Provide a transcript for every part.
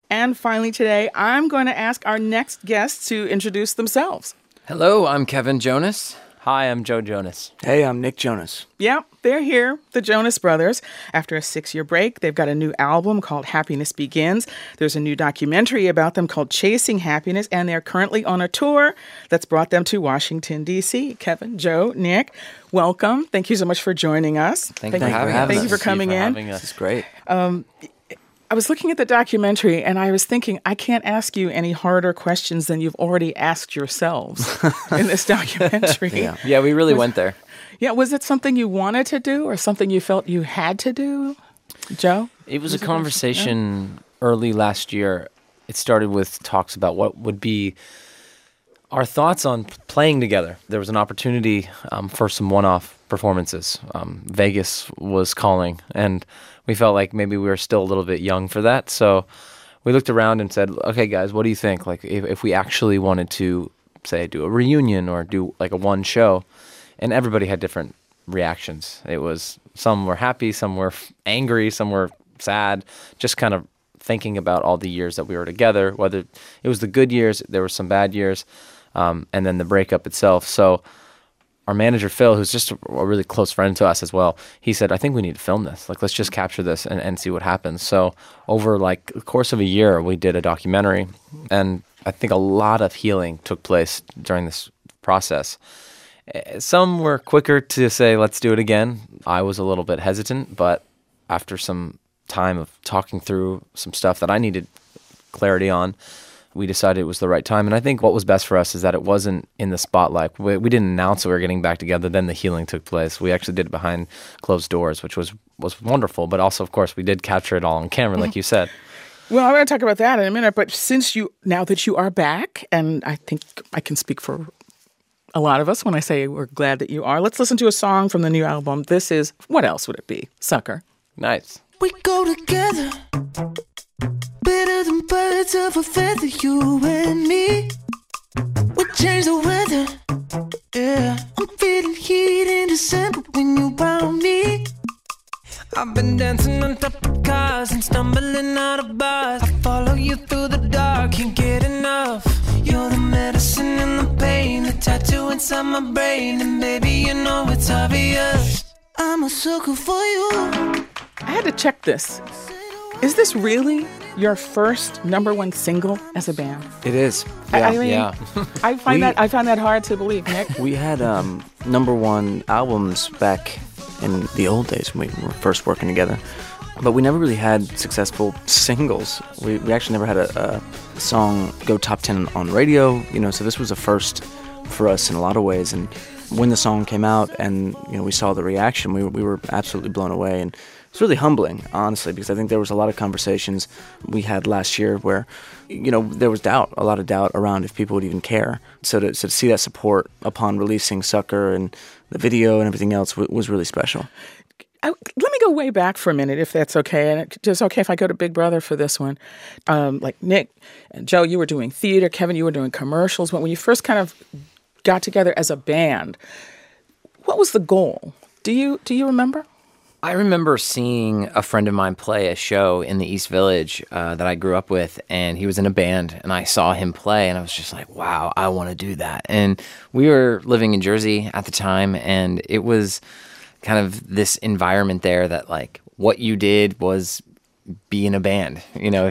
And finally today, I'm going to ask our next guests to introduce themselves. Hello, I'm Kevin Jonas. Hi, I'm Joe Jonas. Hey, I'm Nick Jonas. Yeah, they're here, the Jonas Brothers. After a 6-year break, they've got a new album called Happiness Begins. There's a new documentary about them called Chasing Happiness, and they're currently on a tour that's brought them to Washington, D.C. Kevin, Joe, Nick, welcome. Thank you so much for joining us. Thank you for having us. Thank you for coming in. This is great. I was looking at the documentary, and I was thinking, I can't ask you any harder questions than you've already asked yourselves in this documentary. Yeah, we really went there. Yeah, was it something you wanted to do or something you felt you had to do, Joe? It was a conversation early last year. It started with talks about what would be our thoughts on playing together. There was an opportunity for some one-off performances. Vegas was calling, and we felt like maybe we were still a little bit young for that. So we looked around and said, okay, guys, what do you think? Like if we actually wanted to, say, do a reunion or do like a one show, and everybody had different reactions. It was, some were happy, some were angry, some were sad, just kind of thinking about all the years that we were together, whether it was the good years, there were some bad years, and then the breakup itself. So our manager, Phil, who's just a really close friend to us as well, he said, I think we need to film this. Like, let's just capture this and see what happens. So over like the course of a year, we did a documentary, and I think a lot of healing took place during this process. Some were quicker to say, let's do it again. I was a little bit hesitant, but after some time of talking through some stuff that I needed clarity on, we decided it was the right time. And I think what was best for us is that it wasn't in the spotlight. We didn't announce that we were getting back together. Then the healing took place. We actually did it behind closed doors, which was wonderful. But also, of course, we did capture it all on camera, like you said. Well, I'm going to talk about that in a minute. But now that you are back, and I think I can speak for a lot of us when I say we're glad that you are, let's listen to a song from the new album. This is, what else would it be? Sucker. Nice. We go together, better than birds of a feather, you and me. We change the weather, yeah. I'm feeling heat in December when you found me. I've been dancing on top of cars and stumbling out of bars. I follow you through the dark, can't get enough. You're the medicine and the pain, the tattoo inside my brain. And baby, you know it's obvious, I'm a sucker for you. I had to check this. Is this really your first #1 single as a band? It is. Yeah. I find that hard to believe, Nick. We had #1 albums back in the old days when we were first working together, but we never really had successful singles. We actually never had a song go top 10 on radio, so this was a first for us in a lot of ways. And when the song came out and we saw the reaction, we were absolutely blown away. And it's really humbling, honestly, because I think there was a lot of conversations we had last year where, there was a lot of doubt around if people would even care. So to see that support upon releasing Sucker and the video and everything else was really special. Let me go way back for a minute, if that's okay. And it's okay if I go to Big Brother for this one. Like Nick and Joe, you were doing theater. Kevin, you were doing commercials. When you first kind of got together as a band, what was the goal? Do you remember? I remember seeing a friend of mine play a show in the East Village that I grew up with, and he was in a band, and I saw him play, and I was just like, wow, I want to do that. And we were living in Jersey at the time, and it was kind of this environment there that, like, what you did was be in a band.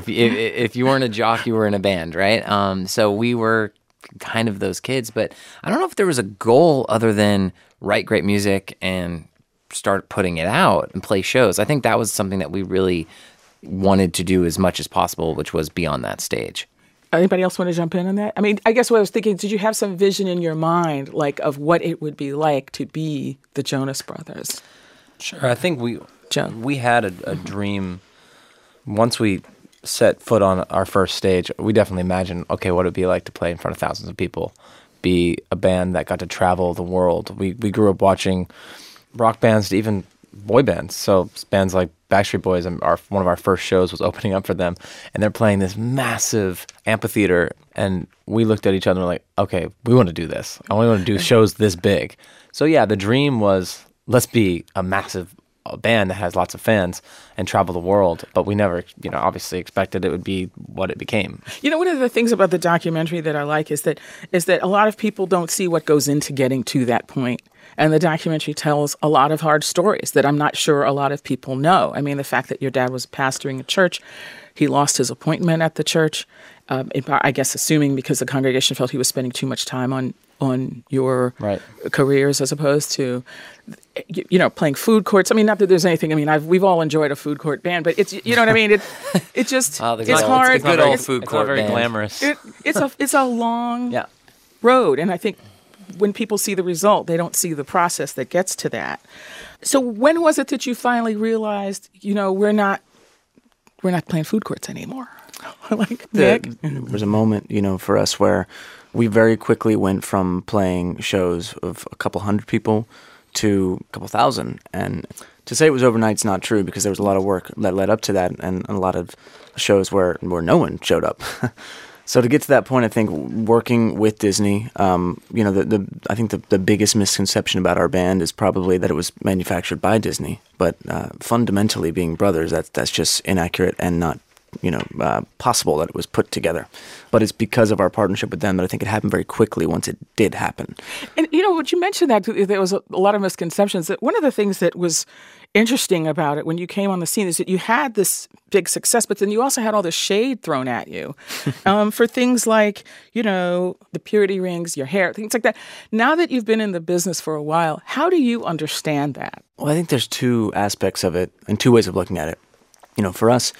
If you weren't a jock, you were in a band, right? So we were kind of those kids, but I don't know if there was a goal other than write great music and start putting it out and play shows. I think that was something that we really wanted to do as much as possible, which was be on that stage. Anybody else want to jump in on that? I mean, I guess what I was thinking, did you have some vision in your mind, like, of what it would be like to be the Jonas Brothers? Sure. I think we had a dream. Once we set foot on our first stage, we definitely imagined, okay, what it would be like to play in front of thousands of people, be a band that got to travel the world. We grew up watching rock bands to even boy bands. So bands like Backstreet Boys, and one of our first shows was opening up for them, and they're playing this massive amphitheater, and we looked at each other and were like, okay, we want to do this. I only want to do shows this big. So yeah, the dream was, let's be a massive a band that has lots of fans and travel the world. But we never, obviously expected it would be what it became. One of the things about the documentary that I like is that a lot of people don't see what goes into getting to that point. And the documentary tells a lot of hard stories that I'm not sure a lot of people know. I mean, the fact that your dad was pastoring a church, he lost his appointment at the church, I guess assuming because the congregation felt he was spending too much time on your careers as opposed to, playing food courts. I mean, not that there's anything. I mean, we've all enjoyed a food court band, but it's, you know what I mean. It just it's hard. It's a good old food court band. It's not very glamorous. It's a long road, and I think when people see the result, they don't see the process that gets to that. So when was it that you finally realized, we're not playing food courts anymore? There was a moment, for us where we very quickly went from playing shows of a couple hundred people to a couple thousand. And to say it was overnight is not true, because there was a lot of work that led up to that, and a lot of shows where no one showed up. So to get to that point, I think working with Disney, I think the biggest misconception about our band is probably that it was manufactured by Disney. But fundamentally, being brothers, that's just inaccurate and not possible that it was put together. But it's because of our partnership with them that I think it happened very quickly once it did happen. And, what you mentioned that there was a lot of misconceptions. That one of the things that was interesting about it when you came on the scene is that you had this big success, but then you also had all this shade thrown at you for things like, the purity rings, your hair, things like that. Now that you've been in the business for a while, how do you understand that? Well, I think there's two aspects of it and two ways of looking at it. For us,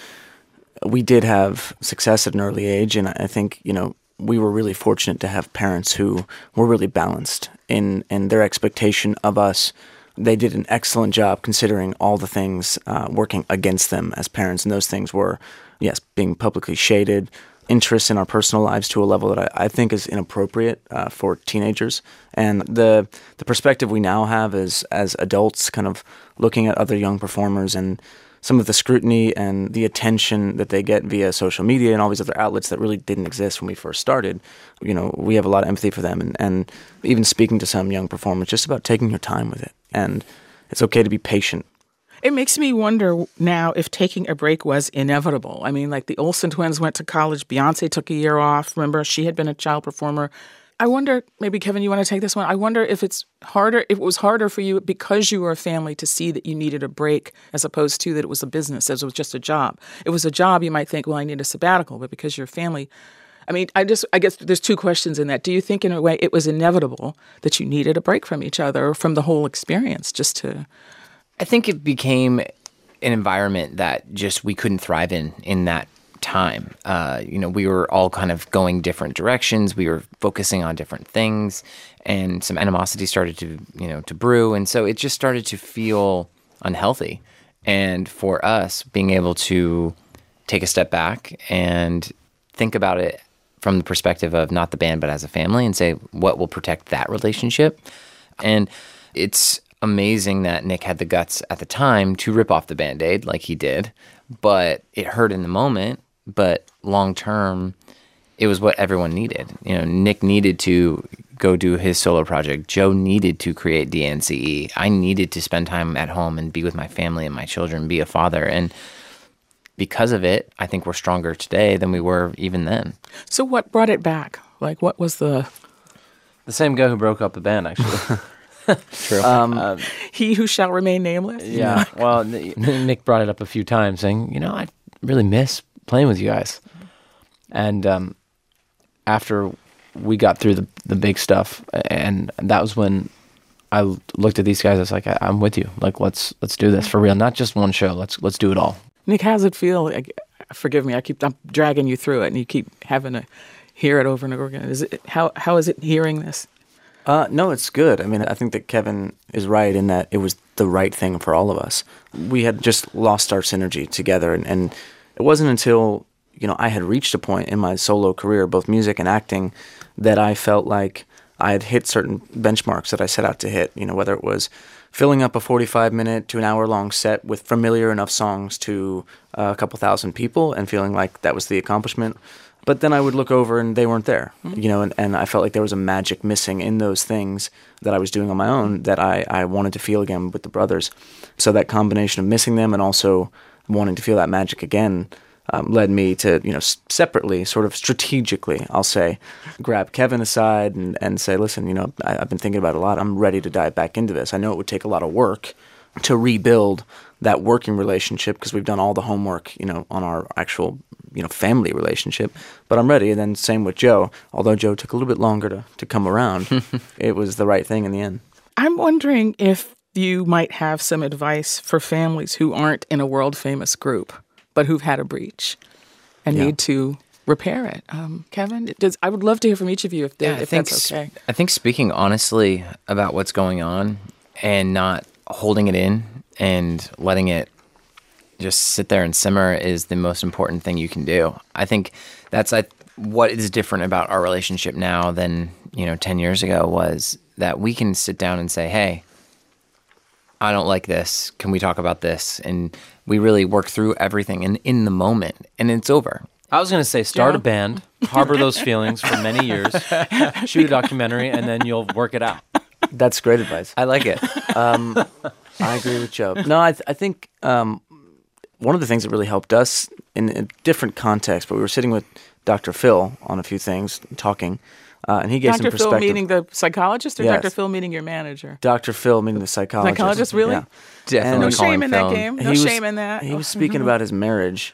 we did have success at an early age, and I think, we were really fortunate to have parents who were really balanced in their expectation of us. They did an excellent job considering all the things working against them as parents, and those things were, yes, being publicly shaded, interest in our personal lives to a level that I think is inappropriate for teenagers. And the perspective we now have as adults, kind of looking at other young performers and some of the scrutiny and the attention that they get via social media and all these other outlets that really didn't exist when we first started, we have a lot of empathy for them. And even speaking to some young performers, just about taking your time with it. And it's okay to be patient. It makes me wonder now if taking a break was inevitable. I mean, like the Olsen twins went to college. Beyonce took a year off. Remember, she had been a child performer. I wonder, maybe Kevin, you want to take this one? I wonder if it was harder for you because you were a family to see that you needed a break as opposed to that it was a business, as it was just a job. It was a job, you might think, well, I need a sabbatical, but because you're a family, I mean, I guess there's two questions in that. Do you think in a way it was inevitable that you needed a break from each other or from the whole experience just to... I think it became an environment that just we couldn't thrive in that time. We were all kind of going different directions. We were focusing on different things, and some animosity started to brew. And so it just started to feel unhealthy. And for us, being able to take a step back and think about it from the perspective of not the band, but as a family, and say, what will protect that relationship? And it's amazing that Nick had the guts at the time to rip off the Band-Aid like he did, but it hurt in the moment. But long term, it was what everyone needed. Nick needed to go do his solo project. Joe needed to create DNCE. I needed to spend time at home and be with my family and my children, be a father. And because of it, I think we're stronger today than we were even then. So what brought it back? Like, what was the same guy who broke up the band, actually. True. He who shall remain nameless? Yeah. Well, Nick brought it up a few times saying, I really miss playing with you guys. And after we got through the big stuff, and that was when I looked at these guys, I was like, I'm with you. Like, let's do this for real. Not just one show. Let's do it all. Nick, how's it feel? Forgive me, I'm dragging you through it, and you keep having to hear it over and over again. How is it hearing this? No, it's good. I mean, I think that Kevin is right in that it was the right thing for all of us. We had just lost our synergy together, and it wasn't until, I had reached a point in my solo career, both music and acting, that I felt like I had hit certain benchmarks that I set out to hit, whether it was filling up a 45-minute to an hour-long set with familiar enough songs to a couple thousand people and feeling like that was the accomplishment, But then I would look over and they weren't there, and I felt like there was a magic missing in those things that I was doing on my own that I wanted to feel again with the brothers. So that combination of missing them and also wanting to feel that magic again led me to, separately, sort of strategically, I'll say, grab Kevin aside and say, listen, I've been thinking about it a lot. I'm ready to dive back into this. I know it would take a lot of work to rebuild that working relationship because we've done all the homework, on our actual, family relationship. But I'm ready. And then same with Joe. Although Joe took a little bit longer to come around, it was the right thing in the end. I'm wondering if you might have some advice for families who aren't in a world-famous group, but who've had a breach and need to repair it. Kevin, I would love to hear from each of you if that's okay. I think speaking honestly about what's going on and not holding it in and letting it just sit there and simmer is the most important thing you can do. I think that's what is different about our relationship now than 10 years ago was that we can sit down and say, hey, I don't like this. Can we talk about this? And we really work through everything in the moment, and it's over. I was going to say, start a band, harbor those feelings for many years, shoot a documentary, and then you'll work it out. That's great advice. I like it. I agree with Joe. No, I think one of the things that really helped us in a different context, but we were sitting with Dr. Phil on a few things, talking, and he gave some perspective. Dr. Phil meaning the psychologist or Yes. Dr. Phil meaning your manager? Dr. Phil meaning the psychologist. Psychologist, really? Yeah. Definitely No call shame him in Phil. that game. No shame in that. He was speaking about his marriage,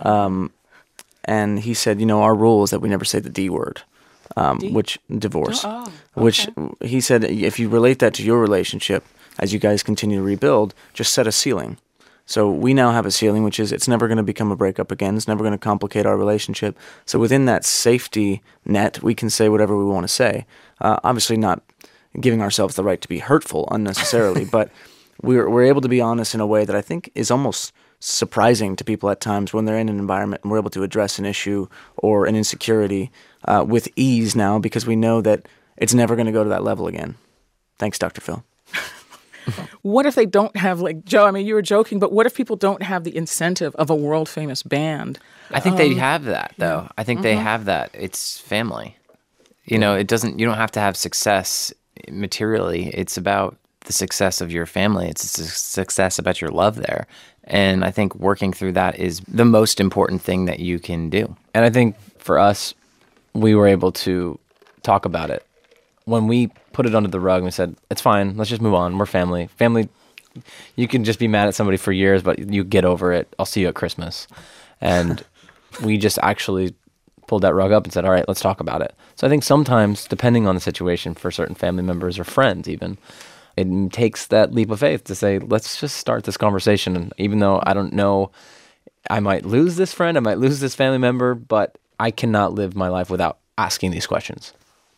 and he said, our rule is that we never say the D word, which divorce. Oh, okay. Which he said, if you relate that to your relationship, as you guys continue to rebuild, just set a ceiling. So we now have a ceiling, which is it's never going to become a breakup again. It's never going to complicate our relationship. So within that safety net, we can say whatever we want to say. Obviously not giving ourselves the right to be hurtful unnecessarily, but we're able to be honest in a way that I think is almost surprising to people at times when they're in an environment and we're able to address an issue or an insecurity with ease now because we know that it's never going to go to that level again. Thanks, Dr. Phil. What if they don't have, Joe, I mean, you were joking, but what if people don't have the incentive of a world-famous band? I think they have that, though. I think they have that. It's family. You don't have to have success materially. It's about the success of your family. It's a success about your love there. And I think working through that is the most important thing that you can do. And I think for us, we were able to talk about it. When we put it under the rug and we said, it's fine, let's just move on. We're family. Family, you can just be mad at somebody for years, but you get over it. I'll see you at Christmas. And we just actually pulled that rug up and said, all right, let's talk about it. So I think sometimes, depending on the situation for certain family members or friends even, it takes that leap of faith to say, let's just start this conversation. And even though I don't know, I might lose this friend, I might lose this family member, but I cannot live my life without asking these questions.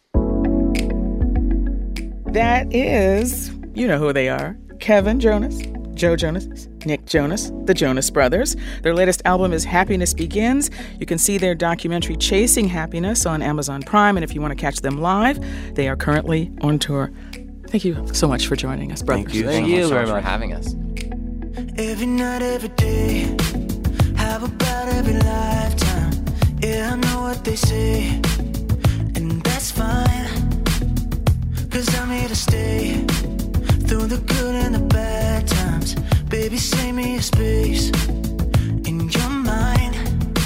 That is, you know who they are, Kevin Jonas, Joe Jonas, Nick Jonas, the Jonas Brothers. Their latest album is Happiness Begins. You can see their documentary Chasing Happiness on Amazon Prime, and if you want to catch them live, they are currently on tour. Thank you so much for joining us, brothers. Thank you. Thank you very much for having us. Every night, every day, how about every lifetime? Yeah, I know what they say, and that's fine. 'Cause I'm here to stay through the good and the bad times. Baby, save me a space in your mind.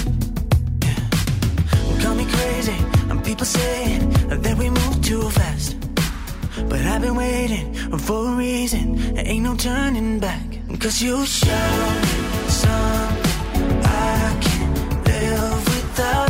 Yeah. Call me crazy, and people saying that we move too fast. But I've been waiting for a reason. There ain't no turning back. 'Cause you show me something I can't live without.